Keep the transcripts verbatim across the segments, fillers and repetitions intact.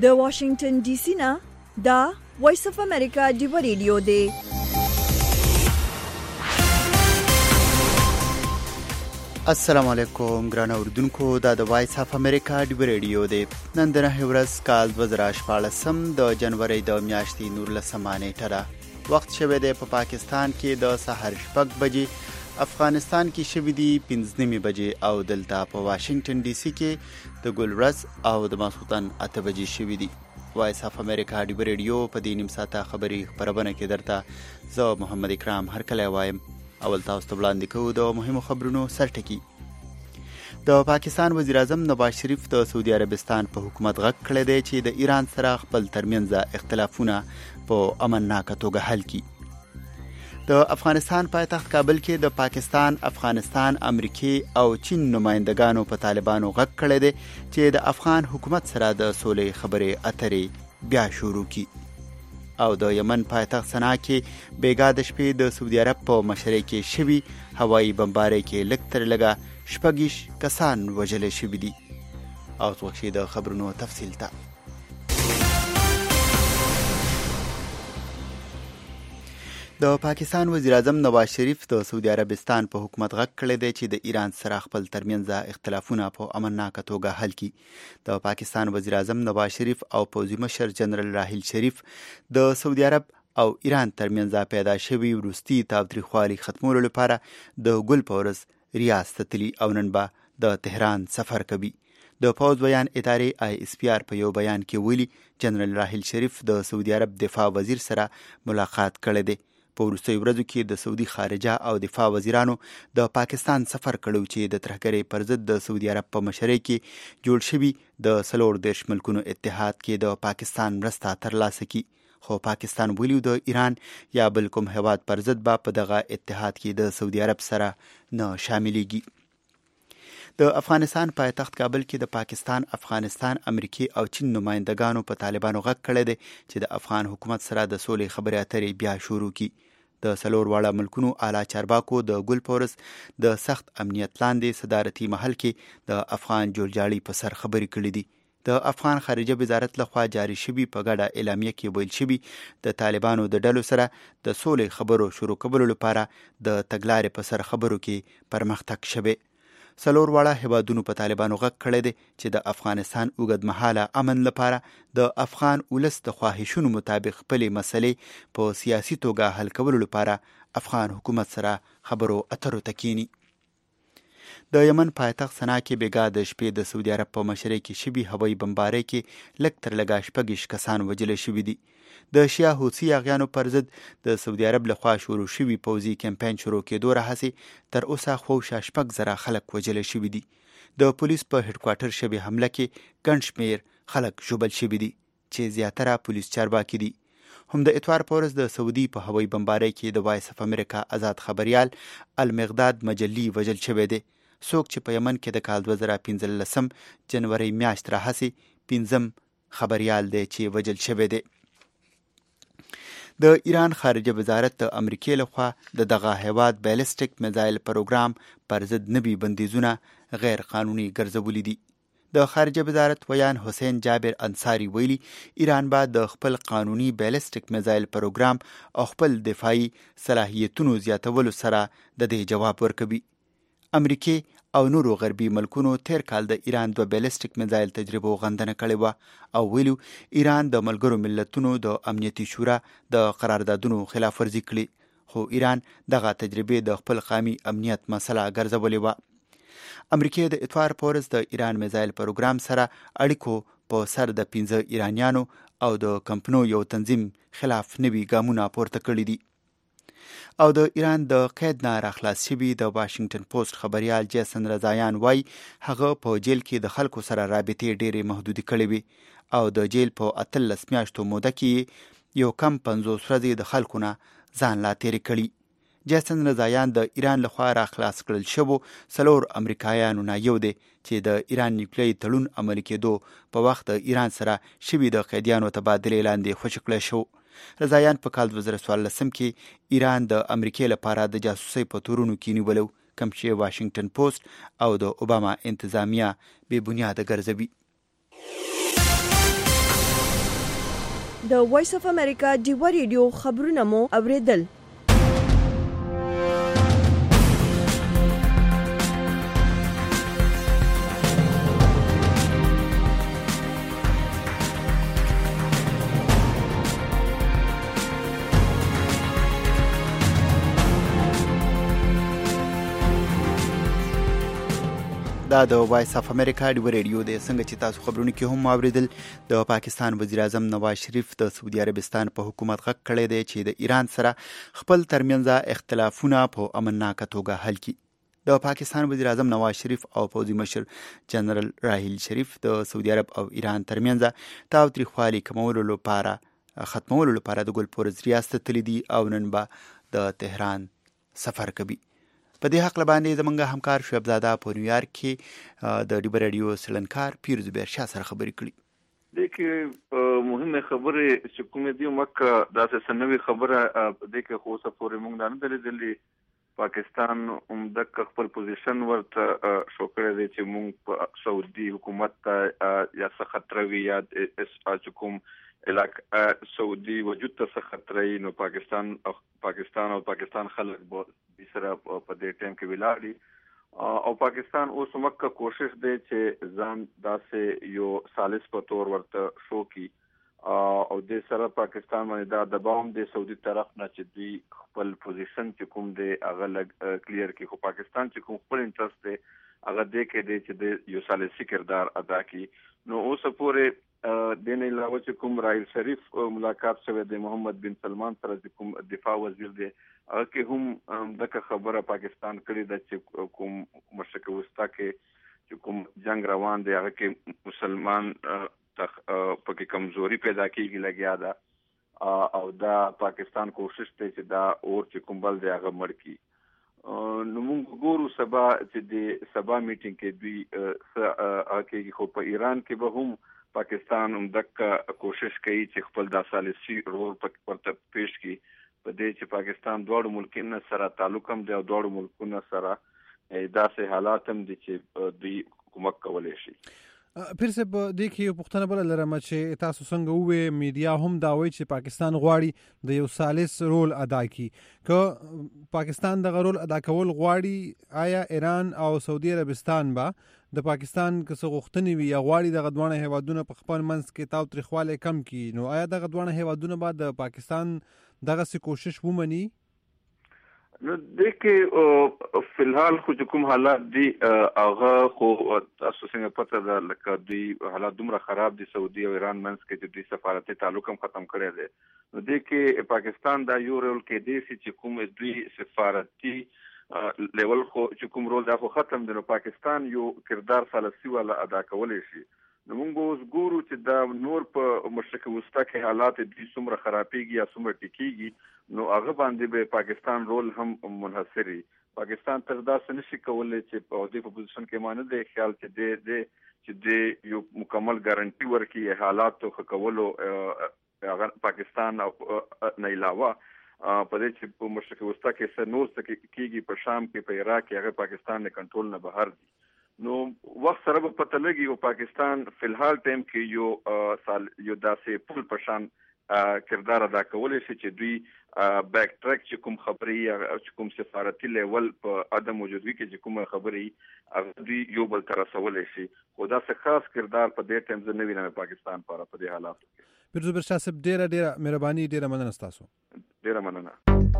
د واشنگټن ډي سي نه دا وایس اف امریکا ډیو ریډیو دی. السلام علیکم ګران اوردونکو، دا د وایس اف امریکا ډیو ریډیو دی. نن د نهه ورځ کال دوه زره شپاړسم د جنوري د میاشتې نولسمه نیټه ده. وخت شوی دی په پاکستان کې د سحر شپږ بجې، افغانستان کې شوی دی پنځه نیمې بجې او دلته په واشنگټن ډي سي کې د ګل ورځ او د ماسخوتن اته بجې شوی دی. وایس اف امریکا ډیو ریډیو په دې نیم ساعته خبري خبرونه کې درته زه محمد اکرام هرکلی وایم. اول تاسو ته وړاندې کوو د مهمو خبرونو سرټکي. د پاکستان وزیر اعظم نواز شریف د سعودي عربستان په حکومت غږ کړی دی چې د ایران سره خپل ترمنځ اختلافونه په امنناکه توګه حل کړي. د افغانستان پایتخت کابل کې د پاکستان، افغانستان، امریکای او چین نمائندګانو په طالبانو غږ کړی دی چې د افغان حکومت سره د سولې خبرې اترې بیا شروع کړي. او د یمن پایتخت سنا کې بیګا د شپې د سعودي عرب په مشرۍ کې شوي هوایي بمبارۍ کې لږ تر لږه شپږ کسان وژل شوي دي. او څوک د خبرونو تفصیل ته د پاکستان وزیر اعظم نواز شریف د سعودي عربستان په حکومت غږ کړی دی چې د ایران سره خپل ترمنځ اختلافونه په امنناکه توګه حل کړي. د پاکستان وزیر اعظم نواز شریف او پوځي مشر جنرال راحیل شریف د سعودي عرب او ایران ترمنځ پیدا شوی وروستي تاوتریخوالي ختمولو لپاره د ګل په ورځ ریاض ته تلي او نن به د تهران سفر کوي. د پوځ بیان ادارې آی اس پی آر په یو بیان کې ویلي جنرال راحیل شریف د سعودي عرب دفاع وزیر سره ملاقات کړی دی. په وروستیو ورځو کې د سعودي خارجه او دفاع وزیرانو د پاکستان سفر کړو چې د ترهګرۍ پر ضد د سعودي عرب په مشرۍ کې جوړ شوي د څلور دېرش ملکونو اتحاد کې د پاکستان مرسته ترلاسه کړي. خو پاکستان ویلي د ایران یا بل کوم هیواد پر ضد به په دغه اتحاد کې د سعودي عرب سره نه شاملېږي. د افغانستان پایتخت کابل کې د پاکستان، افغانستان، امریکای او چین نمائندګانو په طالبانو غږ کړی دی چې د افغان حکومت سره د سولې خبرې اترې بیا شروع کړي. د څلور واړه ملکونو اعلی چارواکو د ګل په ورځ د سخت امنیت لاندې صدارتي محل کې د افغان جوړجاړي په سر خبرې کړې دي. د افغان خارجه وزارت لخوا جاری شوي په ګډه اعلامیه کې ویل شوي د طالبانو د ډلو سره د سولې خبرو شروع کولو لپاره د تګلارې په سر خبرو کې پرمختګ شوی. څلور واړه هیوادونو په طالبانو غږ کړی دی چې د افغانستان اوږدمهاله امن لپاره د افغان ولس د خواهشونو مطابق خپلې مسلې په سیاسي توګه حل کولو لپاره افغان حکومت سره خبرو اترو ته کینی. د یمن پایتخت سنا کې بیګا د شپې د سعودي عرب په مشرۍ کې شوي هوایي بمبارۍ کې لږ تر لږه شپږ کسان وژل شوي دي. د شیعه حوثي اغیانو پر ضد د سعودي عرب لخوا شروع شوي پوځي کمپاین شروع کېدو راهیسې تر اوسه خواوشا شپږ زره خلک وژل شوي دي. د پولیس په هډکوارټر شوې حمله کې ګڼ شمېر خلک ژوبل شوي دي چې زیاتره پولیس چارواکي دي. هم د اتوار په ورځ د سعودي په هوایي بمبارۍ کې د وایس اف امریکا آزاد خبریال المقداد مجلي وژل شوی دی. څوک چې په یمن کې د کال دوه زره پنځلسم جنوري میاشت راهیسې پنځم خبریال دی چې وژل شوی دی. د ایران خارجه وزارت د امریکای لخوا د دغه هیواد بیلسټیک میزایل پروګرام پر ضد نوي بندیزونه غیر قانوني ګرځولي دي. د خارجه وزارت ویان حسین جابر انصاری ویلي ایران به د خپل قانوني بیلسټیک میزایل پروګرام او خپل دفاعي صلاحیتونو زیاتولو سره د دې جواب ورکوي. امریکای او نورو غربي ملکونو تیر کال د ایران دوه بیلسټیک میزایل تجربو غندنه کړې وه او ویلو ایران د ملګرو ملتونو د امنیتي شورا د قراردادونو خلاف ورزي کړي. خو ایران دغه تجربې د خپل قومي امنیت مسله ګرځولې وه. امریکای د اتوار په ورځ د ایران میزایل پروګرام سره اړیکو په سر د پنځه ایرانیانو او د کمپنو یو تنظیم خلاف نوي ګامونه پورته کړي دي. او د ایران د قید نه راخلاص شوي د واشنگټن پوسټ خبریال جیسن رضایان وای هغه په جیل کې د خلکو سره رابطې ډېرې محدودې کړې وي او د جیل په اتلس میاشتو موده کې یو کم پنځوس ورځې د خلکو نه ځان لا تېرې کړي. جیسن رضایان د ایران لخوا راخلاص کړل شوو څلور امریکایانو نه یو دی چې د ایران نیوکلیري تړون عملي کېدو په وخت د ایران سره شوي د قیدیانو تبادلې لاندې خوشي کړی شو. رضایان په کال دوه زره څوارلسم کې ایران د امریکای لپاره د جاسوسۍ په تورونو کې نیولو، کوم چې واشنگټن پوسټ او د اوباما انتظامیه بې بنیاده ګرځوي. د وایس اف امریکا ډیوا ریډیو خبرونه مو اوریدل. دا د وایس اف امریکا ډیوا ریډیو دی. څنګه چې تاسو خبرونه کې هم اوریدل، د پاکستان وزیر اعظم نواز شریف د سعودي عربستان په حکومت غږ کړی دی چې د ایران سره خپل ترمنځ اختلافونه په امنناکه توګه حل کړي. د پاکستان وزیر اعظم نواز شریف او پوځي مشر جنرال راحیل شریف د سعودي عرب او ایران ترمنځ تاوتریخوالي کمولو لپاره ختمولو لپاره د ګلپورز ریاست تللی دي او نن به د تهران سفر کوي. په دې حق باندې زمونږ همکار شعیب زاده په نیویارک کې د ډیوا ریډیو سلنکار پیر زبیر شاه سره خبرې کړي. د کې مهمه خبره چې کومه دی مکه داسې سنوي خبره د کې خو څه پورې موږ نه درېدلې پاکستان هم د خپل پوزیشن ورته شو کړی دی چې موږ په سعودي حکومت ته یا څه خطر وي یا چې کوم علاقه سعودي وجود ته څه خطر وي نو پاکستان پاکستان او پاکستان خلک به سره په دې ټیم کې ولاړي او پاکستان اوس مکه کوشش دی چې ځان داسې یو سالس په تور ورته شو کی او د سره پاکستان باندې دا دباو د سعودي طرف نه چې دوی خپل پوزیشن چې کوم دی هغه لګ کلیر کی. خو پاکستان چې کوم خپل انټرست دی هغه دې کې دی چې د یو سالسي کردار ادا کی. نو اوس پورې د نه علاوه چې کوم راحیل شریف ملاقات شوه د محمد بن سلمان سره چې کوم دفاع وزیر دی هغه کې هم دغه خبره پاکستان کړې ده چې کوم مشرق وسطا کې چې کوم جنگ روان دی هغه کې مسلمان پکې کمزوري پیدا کیږي لګیا ده او دا پاکستان کوشش دی چې دا اور چې کوم بل دی هغه مړ کی. نو موږ ګورو سبا چې د سبا میټینګ کې دوی هغه خو په ایران کې به هم پاکستان هم دغه کوشش کوي چې خپل د سالسي رول پرته پیش کړي په دې چې پاکستان دواړو ملکونو سره تعلق هم دی او دواړو ملکونو سره داسې حالات هم دي چې دوی کومک کولی شي. پیر صاحب دې کې یو پوښتنه بله لرم چې تاسو څنګه ووایئ میډیا هم دا وایي چې پاکستان غواړي د یو سالس رول ادا کړي. که پاکستان دغه رول ادا کول غواړي آیا ایران او سعودي عربستان به د پاکستان که څه غوښتنې وي یا غواړي دغه دواړه هیوادونه په خپل منځ کې تاوتریخوالی کم کړي نو آیا دغه دواړه هیوادونه به د پاکستان دغسې کوشش ومني؟ نو د کې فی الحال خو چې کوم حالات دي هغه خو تاسو څنګه پته ده لکه دوی حالات دومره خراب دي سعودي او ایران منځ کې چې دوی سفارتي تعلق هم ختم کړی دی. نو د کې پاکستان دا یو رول کې دی چې کوم دوی سفارتي لیول خو چې کوم رول دا خو ختم دی نو پاکستان یو کردار سالسي والا ادا کولی شي. نو موږ اوس ګورو چې دا نور په مشرق وسطا کې حالات دوی څومره خرابېږي یا څومره ټیکېږي نو هغه باندې به پاکستان رول هم منحصر وي. پاکستان تر داسې نشي کولی چې په دې په پوزیشن کې مانه دی خیال چې د د چې د یو مکمل ګارانټي ورکړي حالاتو ښه کولو هغه پاکستان نه علاوه په دې چې په مشرق وسطا کې څه نور څه کېږي په شام کې په عراق کې هغه پاکستان نه کنټرول نه بهر دي. نو وخت سره به پته لګي او پاکستان فی الحال ټایم کې یو سال یو داسې پل پشان کردار ادا کولی شي چې دوی بیک ټریک چې کوم خبرې چې کوم سفارتي لیول په عدم موجودګي کې چې کوم خبرې هغه دوی یو بل ته رسولی شي. خو داسې خاص کردار په دې ټایم زه نه وینم پاکستان لپاره په دې حالاتو کې. پیر زبیر شاه صاحب ډېره ډېره مهرباني ډېره مننه ستاسو. ډېره مننه.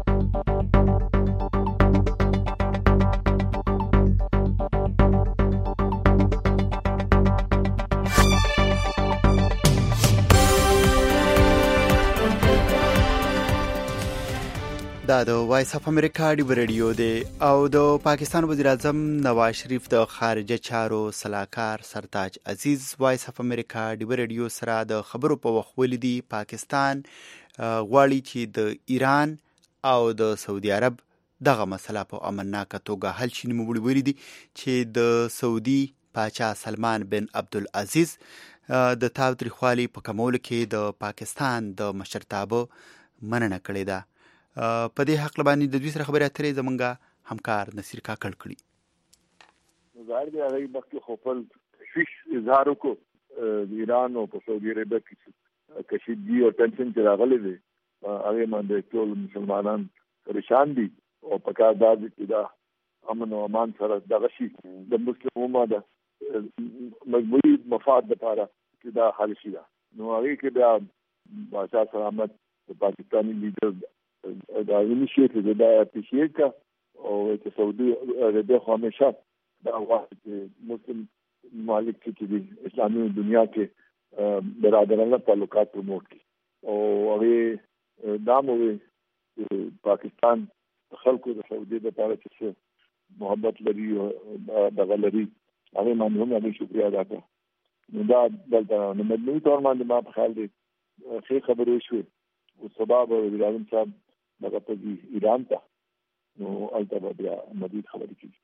دا د وایس اف امریکا ډیوا ریډیو دی او د پاکستان وزیر اعظم نواز شریف د خارجه چارو سلاکار سرتاج عزیز وایس اف امریکا ډیوا ریډیو سره د خبرو په وخت ولیدي پاکستان غواړي چې د ایران او د سعودي عرب دغه مسله په امنناکه توګه حل شي. نوموړي ولیدي چې د سعودي پاچا سلمان بن عبدالعزیز د تاوتریخوالي په کمولو کې د پاکستان د مشرتابه مننه کړې ده. په دې حق باندې د دوی سره خبرې اترې زمونږ همکار نصیر کاکړ کړي. ظاهر دی هغه مخکې خو خپل تشویش اظهار وکړو د ایران او په سعودي عربیه کې کشیدګي او ټنشن چې راغلی دی هغه باندې ټول مسلمانان پریشان دي او په کار دا چې دا امن او امان سره دغه شي د مسلم امت د مجموعي مفاد لپاره چې دا حل شي. نو هغه کې بیا بادشاہ سلامت پاکستانی لیډر دا انیشیټیو دا اپریشیټ کا او چې سعودي عربیه همیشه دا وخت چې مسلم ممالک چې اسلامي دنیا کې برادرانه تعلقات پروموټ کی او هغه دا مو پاکستان خلکو د سعودي د لپاره چې محبت لري او دغه لري هغه باندې هم هغه شکریا ادا کوم. نو دا دلته نو مجموعي تور باندې ما په خیال دی ښه خبرې شوې او سبب وزیر اعظم صاحب دغه ته ایران ته نو هلته بیا مزید خبرې کیږي.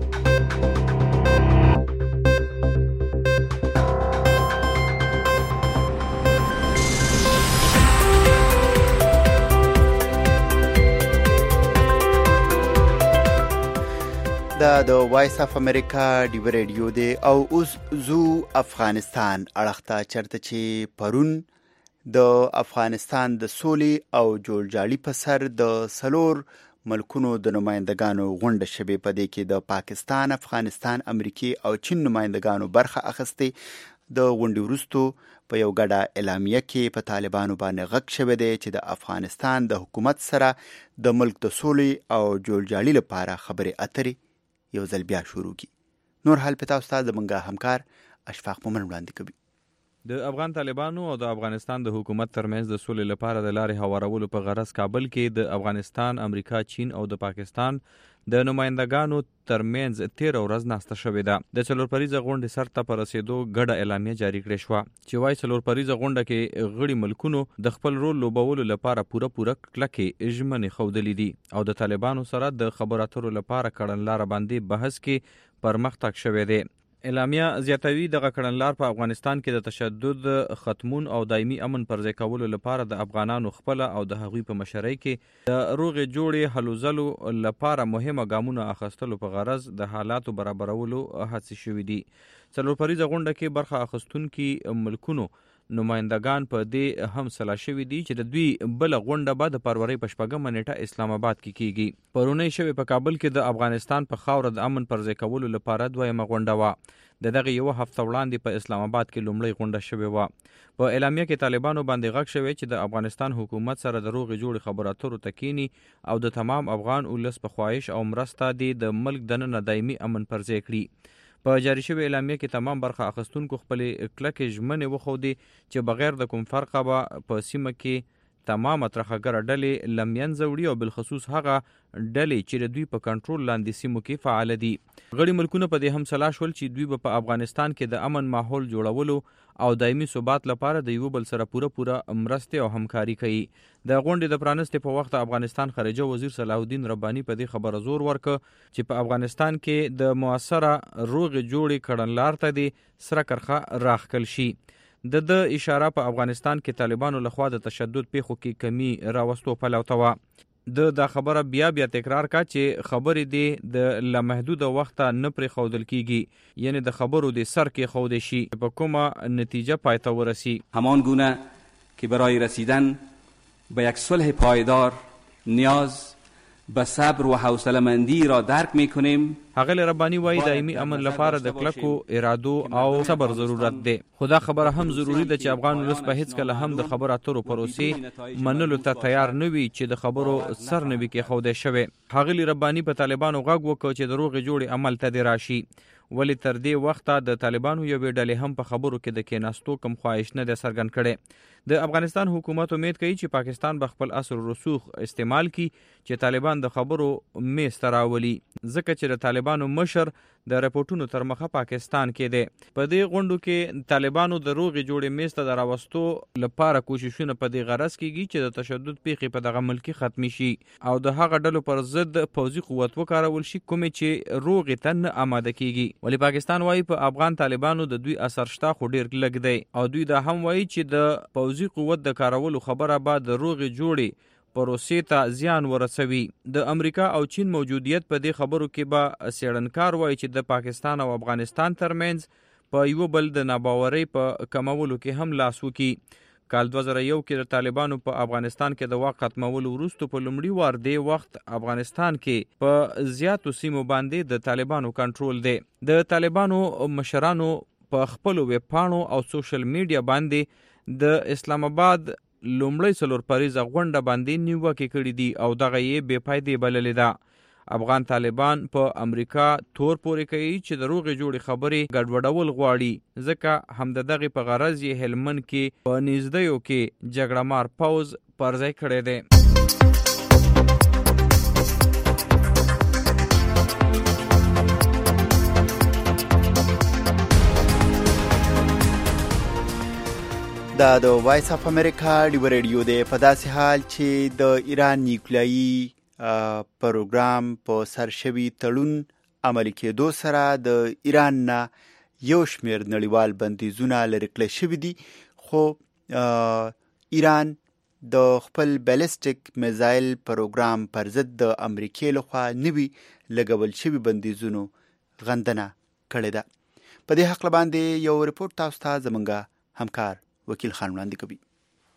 دا د وایس اف امریکا ډیو ریډیو دی او اوس زو افغانستان اړخته چرته چې پرون د افغانستان د سولې او جوړجاړي په سر د سلور ملکونو د نمائندګانو غونډه شوې. په دې کې د پاکستان، افغانستان، امریکای او چین نمائندګانو برخه اخیستې. د غونډې وروسته په یو ګډه اعلامیه کې په طالبانو باندې غږ شوی دی چې د افغانستان د حکومت سره د ملک د سولې او جوړجاړي لپاره خبرې اترې یو ځل بیا شروع کی. نور حال پتا استاد زمونږه همکار اشفاق مومن وړاندې کوي. د افغان طالبانو او د افغانستان د حکومت ترمنځ د سولې لپاره د لارې هوارولو په غرض کابل کې د افغانستان، امریکا، چین او د پاکستان د نمائندګانو ترمنځ تیر ورځ ناسته شوې ده. د څلور پریزه غونډې سر ته په رسېدو ګډه اعلامیه جاری کړې شوه چې وایي څلور پریزه غونډه کې غړي ملکونو د خپل رول لوبولو لپاره پوره پوره کلکې ژمنې ښودلې دي او د طالبانو سره د خبرو اترو لپاره کړنلاره باندې بحث کې پرمختګ شوی دی. اعلامیه زیاتوي دغه کړنلار په افغانستان کې د تشدد ختمون او دایمي امن پر ځای کولو لپاره د افغانانو خپل او د هغوی په مشرۍ کې د روغې جوړې هلو ځلو لپاره مهمه ګامونه اخیستلو په غرض د حالاتو برابرولو هڅې شوي دي. څلور پریزه غونډه کې برخه اخیستونکي ملکونو نمائندگان په دې هم سلا شوي دي چې د دوی بل غونډه به د فروری په شپږمه نیټه اسلام آباد کې کیږي. پرونی شوی په کابل کې د افغانستان په خاوره د امن پر ځای کولو لپاره دویمه غونډه وه. د دغه یو هفته وړاندې په اسلام آباد کې لومړی غونډه شوې وه. په اعلامیه کې طالبانو باندې غږ شوی چې د افغانستان حکومت سره د روغې جوړې خبرو اترو ته کینی او د تمام افغان ولس په خواهش او مرسته دی د ملک دننه دایمي امن پر ځای کړي. په جاری شوی اعلامیه کې تمام برخه اخیستونکو خپلې کلکې ژمنې وښودې چې بغیر د کوم فرقه به په سیمه کې تمام ترخګره ډلې له منځه وړي او بالخصوص هغه ډلې چې د دوی په کنټرول لاندې سیمو کې فعال دي. غړي ملکونه په دې هم سلا شول چې دوی به په افغانستان کې د امن ماحول جوړولو او دایمي ثبات لپاره د یو بل سره پوره پوره مرستې او همکاري کوي. د غونډې د پرانستې په وخت افغانستان خارجه وزیر صلاح الدین رباني په دې خبره زور ورکړ چې په افغانستان کې د موثره روغې جوړې کړنلار ته د سره کرخه راخکل شي. د د اشاره په افغانستان کې طالبانو لخوا د تشدد پیښو کې کمی راوستو پلوته وه. د دا خبره بیا بیا تکرار کا چې خبرې دی د لامحدود وخت نه پرې خودل کیږي، یعنی د خبرو د سر کې خود شي په کومه نتیجه پایته ورسی. همان گونه که برای رسیدن به یک صلح پایدار نیاز به صبر و حوصله مندی را درک میکنیم. هغه ربانی وایي دایمي امن لپاره د کلکو ارادو او صبر ضرورت دی. خدا خبره هم ضروری ده چې افغان ولس په هیڅ کله هم د خبرو اترو پروسې منلو ته تیار نه وي چې د خبرو سر نه وي کې خوده شوی. هغه ربانی په طالبانو غږ وکړ چې د روغې جوړې عمل ته دی راشي، ولی تر دې وخته د طالبانو یو ډلې هم په خبرو کې د کېناستو کم خواهش نه دی څرګند کړی. د افغانستان حکومت امید کوي چې پاکستان به خپل اثر رسوخ استعمال کړي چې طالبان د خبرو میز ته راولي، ځکه چې د طالبانو مشر د رپورټونو تر مخه پاکستان کې دی. په دې غونډو کې طالبانو د روغې جوړې میز ته د راوستو لپاره کوششونه په دې غرض کیږي چې د تشدد پیښې په دغه ملک ختمي شي او د هغه ډلو پر ضد پوځي قوت وکارول شي کومې چې روغې ته نه آماده کیږي. ولی پاکستان وایي په افغان طالبانو د دوی اثر شته خو ډیر لږ دی او دوی دا هم وایي چې د پوځي قوت د کارولو خبره بعد د روغې جوړې پروسې ته زیان ورسوي. د امریکا او چین موجودیت په دې خبرو کې به څېړنکار وایي چې د پاکستان او افغانستان ترمنځ په یو بل د ناباورۍ په کمولو کې هم لاس وکړي. کال دوه زره یو کې د طالبانو په افغانستان کې د واک ختمولو وروسته په لومړي وار دې وخت افغانستان کې په زیاتو سیمو باندې د طالبانو کنټرول دی. د طالبانو مشرانو په خپلو ویب پاڼو او سوشل میډیا باندې د اسلام آباد لومړی څلور پریزه غونډه باندې نیوکې کړې دي او دغه یې بې فایدې بللې ده. افغان طالبان په امریکا تور پورې کوي چې د روغې جوړې خبرې ګډوډول غواړي، ځکه هم د دغې په غرض یې هلمند کې په نږدېیو کې جګړه مار پوځ پر ځای کړی دی. دا د وایس اف امریکا ډیو ریډیو دی. په داسې حال چې د ایران نیوکلیایي پروګرام په سر شوي تړون عملي کېدو سره د ایران نه یو شمېر نړیوال بندیزونه لرې کړل شوي دي، خو ایران د خپل بیلسټیک میزایل پروګرام پر ضد د امریکې لخوا نوي لګول شوي بندیزونو غندنه کړې ده. په دې حق باندې یو رپورټ تاسو ته زموږ همکار وکیل خان وړاندې کوي.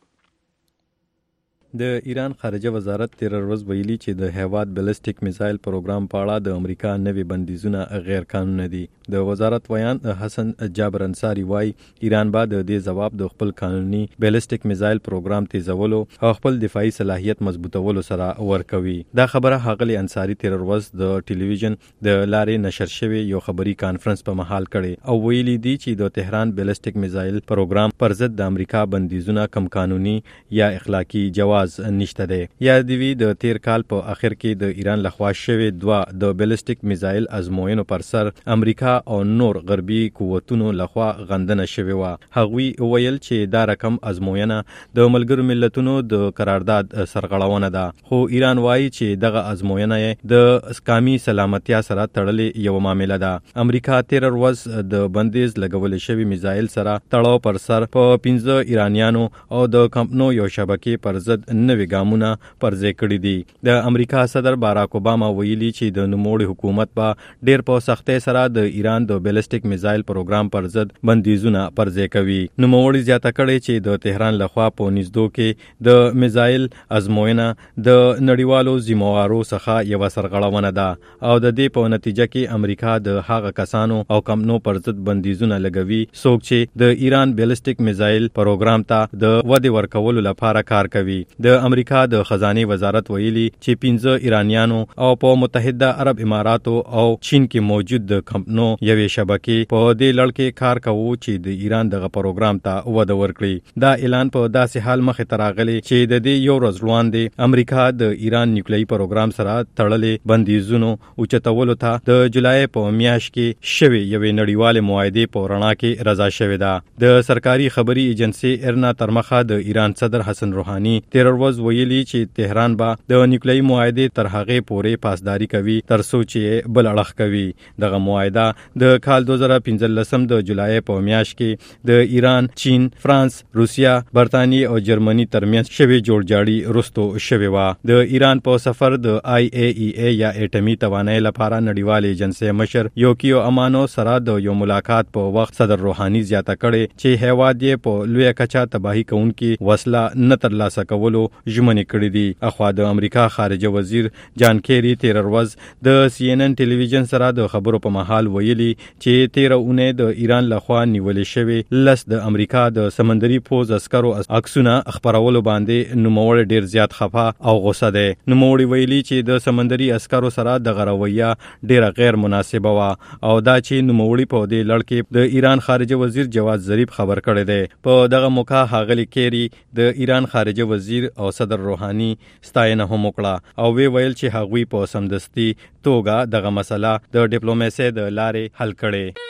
د ایران خارجه وزارت تیر ورځ ویلي چې د هیواد بیلسټیک میزایل پروګرام په اړه د امریکا نوي بندیزونه غیر قانوني دي. د وزارت ویان حسن جابر انصاری وایي ایران به د دې ځواب د خپل قانوني بیلسټیک میزایل پروګرام تیزولو او خپل دفاعي صلاحیت مضبوطولو سره ورکوي. دا خبره ښاغلي انصاری تیر ورځ د ټلویزیون د لارې نشر شوی یو خبري کانفرنس په محل کړي او ویلي دي چې د تهران بیلسټیک میزایل پروګرام پر ضد د امریکا بندیزونه کم قانوني یا اخلاقی جواز نشته دی. یا دی وی د تیر کال په اخر کې د ایران لخوا شوی دوا د بیلسټیک میزایل ازموینو پر سر امریکا او نور غربي قوتونو لخوا غندنه شوی و. هغوی ویل چې دا رقم ازموینه د ملګرو ملتونو د قرارداد سرغړونه ده، خو ایران وایي چې دغه ازموینه د قومي سلامتیا سره تړلې یو معامله ده. امریکا تیر ورځ د بندیز لګول شوی میزایل سره تړاو پر سر په پنځه ایرانیانو او د کمپنو یو شبکې پر ضد نوي ګامونه پر ځای کړي دي. د امریکا صدر باراک اوباما ویلي چې د نوموړي حکومت به ډېر په سختۍ سره د ایران د بیلسټیک میزایل پروګرام پر ضد بندیزونه پر ځای کوي. نوموړي زیاته کړې چې د تهران لخوا په نږدو کې د میزایل ازموینه د نړیوالو ذمہوارو څخه یوه سرغړونه ده او د دې په نتیجه کې امریکا د هغه کسانو او کمپنو پر ضد بندیزونه لګوي څوک چې د ایران بیلسټیک میزایل پروګرام ته د ودې ورکولو لپاره کار کوي. د امریکا د خزانه وزارت ویلي چې پنځه ایرانیانو او په متحده عرب اماراتو او چین کې موجود د کمپنو یوې شبکې په دې لړ کې کار کوي چې د ایران دغه پروګرام ته وده ورکړي. دا اعلان په داسې حال مخې ته راغلی چې د دې یو ورځ وړاندې امریکا د ایران نیوکلیایي پروګرام سره تړلې بندیزونو اوچتولو ته د جولای په میاشت کې شوې یوې نړیوالې معاهدې په رڼا کې رضا شوې ده. د سرکاري خبري ایجنسی ارنا ترمخه د ایران صدر حسن روحاني تیر ورځ ویلي چې تهران به د نیوکلیایي معاهدې تر هغې پورې پاسداري کوي تر څو چې بل اړخ کوي. دغه معاهده د کال دوه زره پنځلسم د جولای په میاشت کې د ایران، چین، فرانس، روسیا، برتانیې او جرمني ترمنځ شوې جوړجاړي رستو شوې وه. د ایران په سفر د آی ای ای ای یا اټمي توانایي لپاره نړیوال ایجنسی مشر یوکیو امانو سره د یو ملاقات په وخت صدر روحاني زیاته کړې چې هیواد یې په لویه کچه تباهي کوونکي وسله نه ترلاسه کولو ژمنې کړې دي. اخوا د امریکا خارجه وزیر جان کیری تیر ورځ د سی ان ان ټلویزیون سره د خبرو په محل ویلي چې تیر اونۍ د ایران لخوا نیولې شوې لس د امریکا د سمندري پوز عسکرو عکسونه خپرولو باندې نوموړی ډیر زیات خفه او غوسه دی. نوموړی ویلي چې د سمندري عسکرو سره د رویه ډیره غیر مناسبه وه او دا چې نوموړی په دې لړ کې د ایران خارجه وزیر جواد ظریف خبر کړی دی. په دغه موقع ښاغلي کیری د ایران خارجه وزیر او صدر روحاني ستاینه هم وکړه او وی ویل چې هغوی په سمدستي توګه دغه مسله د ډیپلوماسۍ د لارې حل کړي.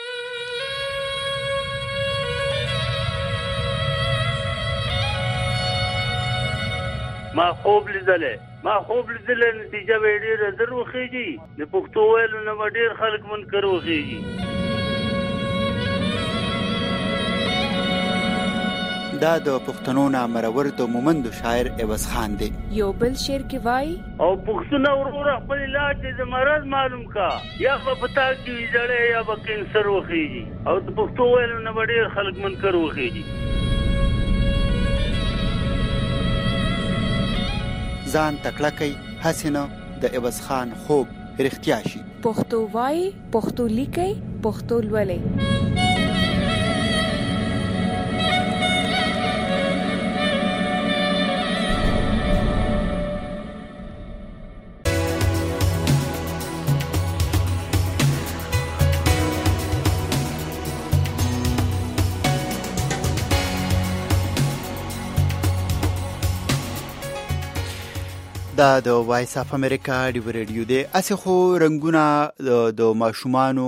ما خوب لیدلې ما خوب لیدلې نتیجه به ډېره زر وخیږي. د پښتو ویلو نه به ډېر خلک منکر وخیږي. دا د پښتنو نامرور د مومندو شاعر عوض خان دی. یو بل شعر کې وای او پښتون ورور خپل علاج د مرض معلوم کا یا په پتا کې جړې یا په کینسر وخیږي او د پښتو ویلو نه به ډېر خلک منکر وخیږي. ځان تکړه کړئ، هسې نه د عوض خان خوب رښتیا شي. پښتو وایي، پښتو لیکئ، پښتو لولئ. دا د وایس اف امریکا ډیو ریډیو دی. اسې خو رنګونه د ماشومانو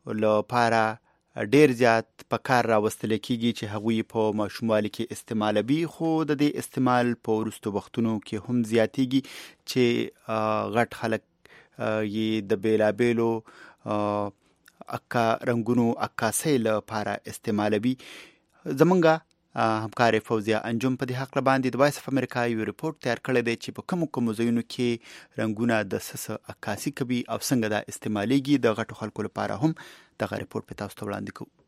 لپاره ډیر زیات په کار راوستل کیږي چې هغوی په ماشوموالي کې استعمالوي، خو د دې استعمال په وروستو وختونو کې هم زیاتیږي چې غټ خلک یې د بیلابیلو اکا رنګونو عکاسۍ لپاره استعمالوي. زمونږ همکار فوزیه انجم په دې حق باندې د وایس اف امریکا یو ریپورت تیار کړی دی چې په کومو کومو ځایونو کې رنګونه د څه عکاسي کوي او څنګه دا استعمالیږي. د غټو خلکو لپاره هم دغه ریپورت په تاسو ته وړاندې کوو.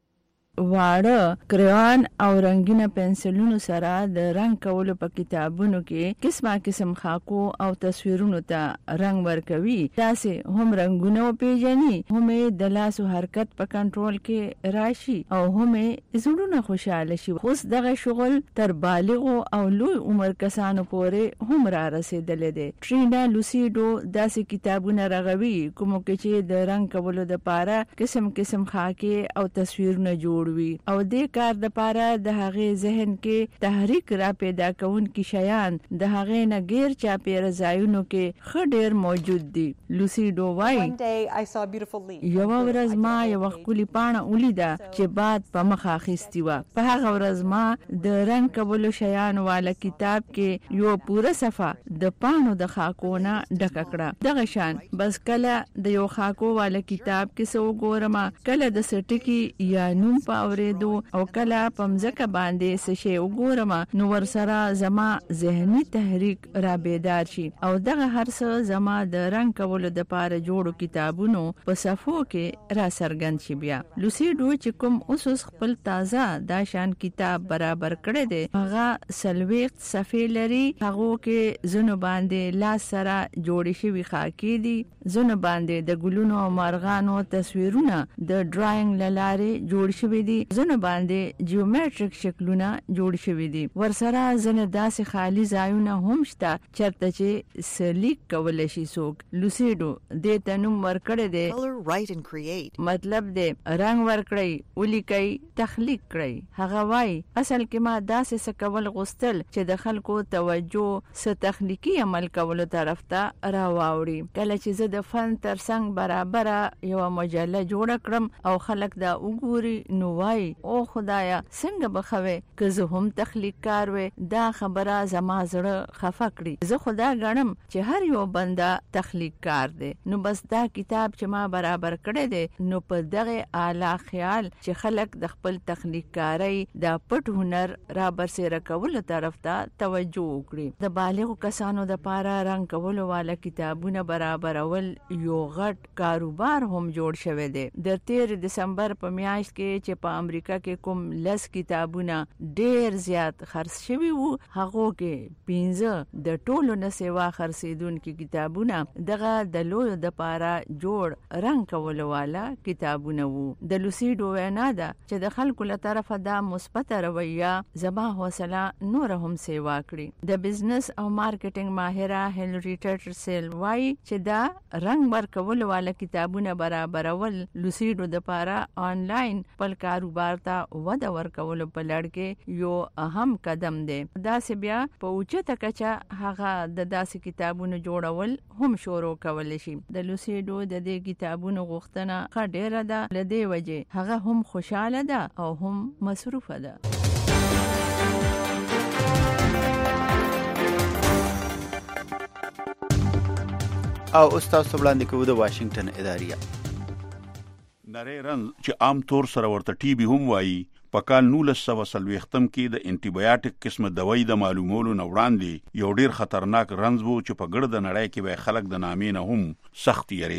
واړه کریان او رنگینه پنسلونو سره د رنگ کولو په کتابونو کې قسمه قسم خاکو او تصویرونو ته رنگ ورکوي. داسې هم رنگونه پیژني، هم د لاسو حرکت په کنټرول کې راشي او هم زړونه خوشاله شي. خو دغه شغل تر بالغو او لوی عمر کسانو پورې هم را رسیدلې ده. ټرینا لوسیډو داسې کتابونه رغوي کوم کې چې د رنگ کولو لپاره قسم قسم خاکې او تصویرونه جوړ او دې کار د پاره د هغې ذهن کې تحریک را پیدا کون کی شیان د هغې نه غیر چا پیر ځایونو کې خډیر موجود دي. لوسی ډووای یو ورځ ما یو خولي پاڼه ولیده چې باد په مخ اخیستی و. په هغه ورځ ما د رنگ کولو شیان والا کتاب کې یو پوره صفحه د پاڼو د خاکونه ډک کړه. دغه شان بس کله د یو خاکو والا کتاب کې سو ګورم، کله د سټکی یا نوم اوریدو او کله پمزکه باندې سشي وګورم، نو ور سره زما ذهني تحریک را بیدار شي او دغه هر څه زما د رنگ کولو د پاره جوړو کتابونو په صفو کې را سرګند شي. بیا لوسی ډو چې کوم اوس خپل تازه دا شان کتاب برابر کړی دی، هغه سلويخت صفې لري. هغه کې زنه باندې لاس سره جوړ شوی خاکی دي، زنه باندې د ګلونو او مارغانو تصویرونه د ډراینګ لاره جوړ شوی دي، زنه باندې جیومټریک شکلونه جوړ شوی دي. ورسره زنه داسې خالی ځایونه هم شته چرته چې سلیک کول شي. څوک لوسیډو دې ته نوم ورکړی دی، مطلب دې رنگ ورکړی، ولیکي، تخلیق کړی. هغه وای اصل کې ما داسې څه کول غوښتل چې د خلکو توجه س تخلیقي عمل کولو طرف ته راوړي. کله چې زه د فن ترڅنګ برابر یو مجله جوړ کړم او خلک دا وګوري، نو وای او خدایا څنګه بخوي که زه هم تخلیق کار وې. دا خبره زما زړه خفه کړی. زه خدا غنم چې هر یو بنده تخلیق کار دی. نو بس دا کتاب چې ما برابر کړی دی، نو په دغه اعلی خیال چې خلک د خپل تخلیق کاری د پټ هنر را برسېره کولو طرف ته توجه وکړي. د بالغو کسانو د پاره رنگ کولو والا کتابونه برابرول یو غټ کاروبار هم جوړ شوی دی. د تیر دسمبر په میاشت کې چې په امریکا کې کوم لس کتابونه ډیر زیات خرڅ شوي وو، هغه کې پنځه د ټولو نه سیوا خرڅیدونکو کتابونه دغه د لوی د پاره جوړ رنگ کولو والا کتابونه وو. د لوسیډو وینا ده چې د خلکو له طرفه دا مثبت رویه زما حوصله نور هم سیوا کړی. د بزنس او مارکیټینګ ماهره هنری ټرټرسل وایي چې دا رنگ ورکولو والا کتابونه برابرول لوسیډو د پاره آنلاین خپل کاروبار ته وده ورکولو په لړ کې یو اهم قدم دی. داسې بیا په اوچته کچه هغه د داسې کتابونو جوړول هم شروع کول شي. د لوسیډو د دې کتابونو غوښتنه ښه ډیره ده، لدې وجه هغه هم خوشاله ده او هم مصروفه ده. او استاد وړاندې کوو د واشنگټن اداریه نری رنز چې عام طور سره ورته ټي بي هم وایي، په کال نولس سوه څلوېښتم کې د انټي بایوټیک قسمه دوايي د معلومولو نه وړاندې یو ډیر خطرناک رنز و چې په ګرده نړۍ کې به خلک د نامې نه هم سخت یریدل.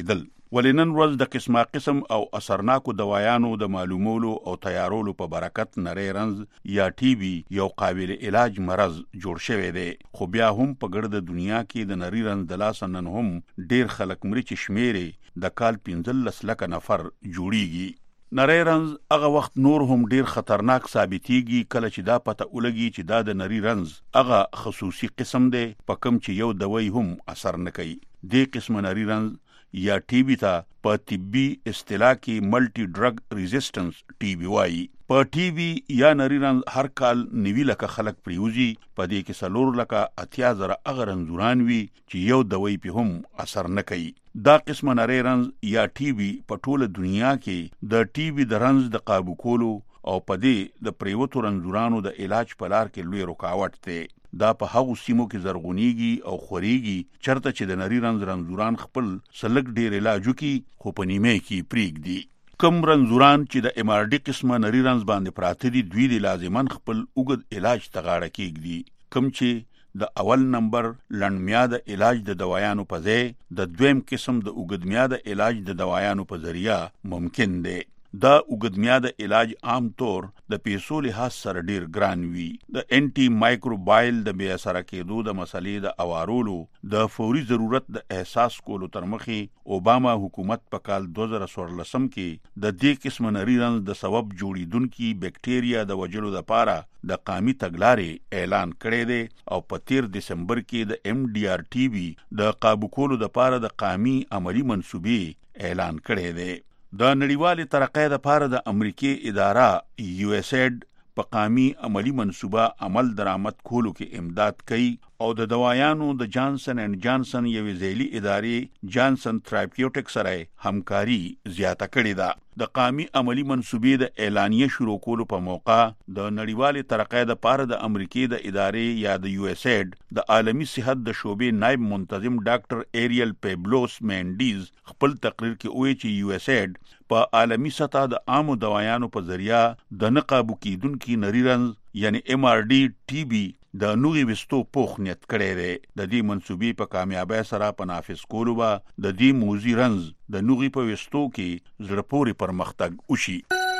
ولنن ورځ د قسمه قسم او اثرناکو دوايانو د معلومولو او تیارولو په برکت نری رنز یا ټي بي یو قابل علاج مرض جوړ شوی دی، خو بیا هم په ګرد دنیا کې د نری رنز د لاسه نن هم ډیر خلک مري چې شمیرې د کال پنځلس لکه نفر جوړیږي. نری رنز هغه وخت نور هم ډیر خطرناک ثابتېږي کله چې دا پته ولګي چې دا د نری رنز هغه خصوصي قسم دی په کوم چې یو دوی هم اثر نه کوي. دې قسم نری رنز یا ټي بي ته په طبي اصطلاح کې ملټي ډرګ ریزिस्टेंस ټي بي وایي. په ټي بي یا نری رنز هر کال نوي لکه خلک پریوزي، په دې کې څلور لکه اتیا زره هغه رنځوران وي چې یو دوی په هم اثر نه کوي. دا قسم نری رنز یا ټي بي په ټوله دنیا کې د ټي بي د رنز د قابو کولو او په دې د پریوتو رنځورانو د علاج په لار کې لوی رکاوټ دی. دا په هغو سیمو کې زرغونیږي او خوريږي چرته چې د نری رنز رنځوران خپل سلک ډیر علاج کوي خو په نیمه کې پریږدي. کم رنځوران چې د ام ار ډي قسمه نری رنز باندې پراته دي دوی د لازمان خپل اوږد علاج ته غاړه کېږدي، کم چې د اول نمبر لنډمیاده علاج د دوايانو په ځای د دویم قسم د اوږدمیاده علاج د دوايانو په ذریعہ ممکن دی. دا اوږدمیاده علاج عام طور د پیسو لحاظ سره ډیر ګران وي. د انټي مایکروبایل د بیا سره کېدو د مسلې د اوارولو د فوري ضرورت د احساس کولو تر مخې اوباما حکومت په کال دوه زره څوارلس کې د دې قسم نری رنز د سبب جوړیدونکي بکټیریا د وجلو لپاره د قامي تګلارې اعلان کړی دی او په تیر دسمبر کې د ام ډي ار ټي بي د قابو کولو لپاره د قامي عملی منصوبې اعلان کړی دی. د نړیوالې ترقۍ لپاره د امریکای اداره یو اس ایډ په قامي عملی منصوبه عمل درآمد کولو کې امداد کوي او د دوايانو د جانسن اینڈ جانسن یوې ځایلي ادارې جانسن تھراپیوټک سره همکاري زیاته کړې ده. د قامي عملی منصوبې د اعلانیه شروع کولو په موقع د نړیوالې ترقۍ لپاره د امریکای د ادارې یا د یو اس ایډ د عالمي صحت د شعبې نائب منتظم ډاکټر ایریل پیبلوس مینډیز خپل تقریر کې وایي چې یو اس ایډ په عالمي سطح د عامو دوايانو په ذریعہ د نقابو کیدونکو نری رنز یعنی ام ار ډي ټي بي د نوغي وستو پوخ نیت کړی دی. د دې منصوبې په کامیابی سره په نافذ کولو به د دې موزي رنز د نوغي په وستو کې زړه پورې پرمختګ وشي.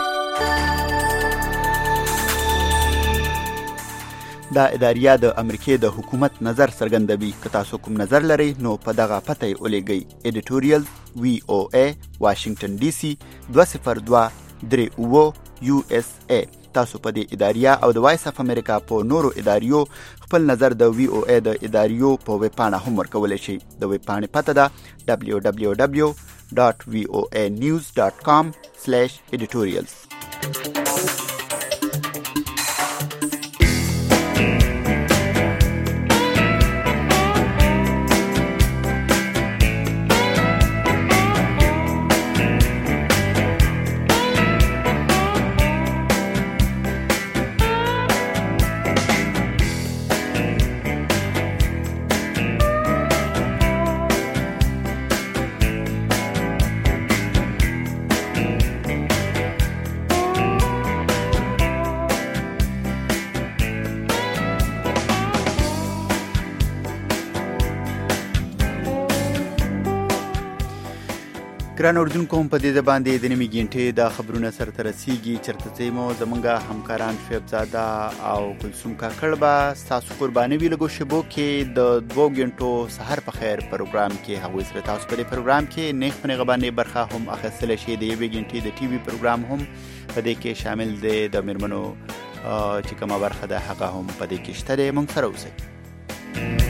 دا اداریه د امریکای د حکومت نظر څرګندوي. که تاسو کوم نظر لرئ نو په دغه پته یې ولېږئ. ایډیټوریال وی او ای واشنگټن ډي سي دوه صفر دوه درې اوه یو اس ای. تاسو په دې اداریه او د وایس اف امریکا په نورو اداریو خپل نظر د وی او ای د اداریو په ویب پاڼه هم ورکولی شئ. د ویب پاڼې پته ده دبلیو دبلیو دبلیو ډاټ وی او ای نیوز ډاټ کام سلیش ایډیټوریلز. ګران اردوونکو هم په دې باندې د نیمې ګنټې د خبرونه سره رسیږي. چرته ځای مو زمونږ همکاران شعیب زاده او کلثوم کاکړ به ستاسو قرباني وي. لږو شیبو کې د دوو ګنټو سحر په خیر پروګرام کې هغوی سره تاسو په دې پروګرام کې نیغ په نیغه باندې برخه هم اخیستلی شي. د یوې ګنټې د ټي وي پروګرام هم په دې کې شامل دی. د میرمنو چې کومه برخه ده هغه هم په دې کې شته دی. موږ سره اوسئ.